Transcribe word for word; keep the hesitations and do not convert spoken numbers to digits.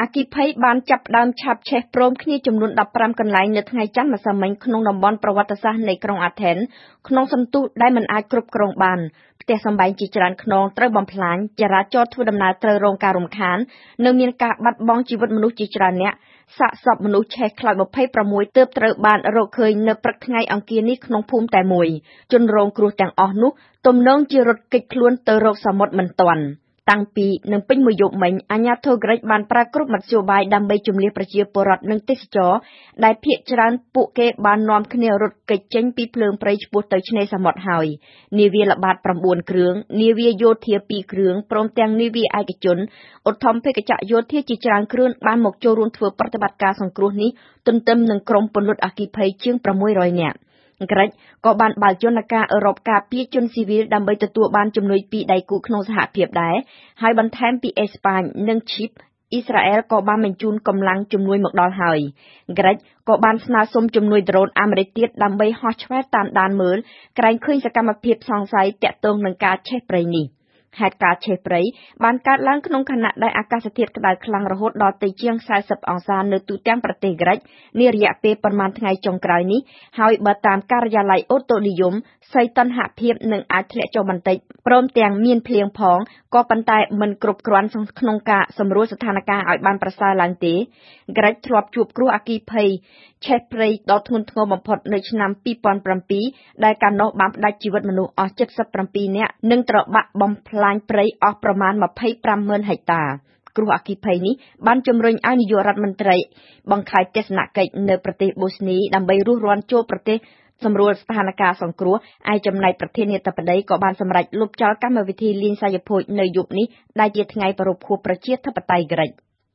អគិភ័យបានចាប់ផ្ដើមឆាបឆេះព្រមគ្នាចំនួនដប់ប្រាំកន្លែងនៅថ្ងៃច័ន្ទម្សិលមិញក្នុងតំបន់ប្រវត្តិសាស្ត្រនៃក្រុងអាថែនក្នុងសន្ទុះដែលមិនអាចគ្រប់គ្រងបានផ្ទះសម្បែងជាច្រើនខ្នងត្រូវបំផ្លាញចរាចរណ៍ធ្វើដំណើរត្រូវរងការរំខាននិងមានការបាត់បង់ជីវិតមនុស្សជាច្រើនអ្នកសាកសពមនុស្សឆេះខ្លោចម្ភៃប្រាំមួយទើបត្រូវបានរកឃើញនៅព្រឹកថ្ងៃអង្គារនេះក្នុងភូមិតែមួយជនរងគ្រោះទាំងអស់នោះទំនងជារត់គេចខ្លួនទៅរកសមុទ្រមិនទាន់តាំងពីនឹងពេញមួយយប់មិញអាជ្ញាធរក្រិចបានប្រើគ្រប់មធ្យោបាយដើម្បីជំនះប្រជាពលរដ្ឋនិងទេសចរដែលភាគច្រើនពួកគេបាននាំគ្នារត់គេចចេញពីភ្លើងព្រៃឆ្ពោះទៅឆ្នេរសមុទ្រហើយនាវាល្បាតប្រាំបួនគ្រឿងនាវាយោធាពីរគ្រឿងព្រមទាំងនាវាឯកជនឧទ្ធម្ភាគចក្រយោធាជាច្រើនគ្រឿងបានមកចូលរួមធ្វើប្រតិបត្តិការសង្គ្រោះនេះទន្ទឹមនឹងក្រុមពន្លត់អគ្គិភ័យជាងប្រាំមួយរយនាក់ក្រិចក៏បានបើកយន្តការអឺរ៉ុបការពារជនស៊ីវិលដើម្បីទទួលបានជំនួយពីដៃគូក្នុងសហភាពដែរហើយបន្ថែមពីអេស្ប៉ាញនិងឈីបអ៊ីស្រាអែលក៏បានបញ្ជូនកម្លាំងជំនួយមកដល់ហើយក្រិចក៏បានស្នើសុំជំនួយដ្រូនអាមេរិកទៀតដើម្បីហោះឆ្វែលតាមដានមើលក្រែងឃើញសកម្មភាពសង្ស័យតាក់ទងនឹងការឆេះព្រៃនេះហេតុការណ៍ឆេះព្រៃបានកើតឡើងក្នុងខណៈដែលអាកាសធាតុក្តៅខ្លាំងរហូតដល់ទៅជាងសែសិបអង្សានៅទូទាំងប្រទេសក្រិចនារយៈពេលប្រមាណថ្ងៃចុងក្រោយនេះហើយបើតាមការិយាល័យអូតូនិយមសីតុណ្ហភាពនឹងអាចធ្លាក់ចុះបន្តិចព្រមទាំងមានភ្លៀងផងក៏ប៉ុន្តែមិនគ្រប់គ្រាន់ក្នុងការសម្រួលស្ថានភាពឲ្យបានប្រសើរឡើងទេក្រិចធ្លាប់ជួបគ្រោះអគ្គិភ័យឆេះព្រៃដ៏ធ្ងន់ធ្ងរបំផុតនៅឆ្នាំពីរពាន់ប្រាំពីរដែលកាលនោះបានផ្តាច់ជីវិតមនុស្សអស់ជិតសិបប្រាំពីរនាក់និងត្របាក់បំផ្លាញព្រៃអស់ប្រមាណម្ភៃប្រាំម៉ឺនហិកតាគ្រោះអគ្គិភ័យនេះបានជំរុញឲ្យនាយករដ្ឋមន្ត្រីបង្ខំទស្សនកិច្ចនៅប្រទេសបូស្នីដើម្បីរុះរាន់ចូលប្រទេសសម្រួលស្ថានភាពសង្គ្រោះឯចំណែកប្រធានាធិបតីក៏បានសម្រេចលុបចោលកម្មវិធីលេងសើចភោជនៅយប់នេះដែលជាថ្ងៃប្រារព្ធខួបប្រជាធិបតេយ្យក្រិច